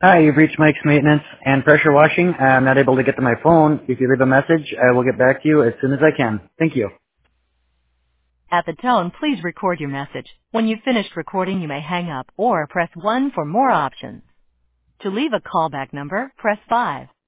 Hi, you've reached Mike's Maintenance and Pressure Washing. I'm not able to get to my phone. If you leave a message, I will get back to you as soon as I can. Thank you. At the tone, please record your message. When you've finished recording, you may hang up or press 1 for more options. To leave a callback number, press 5.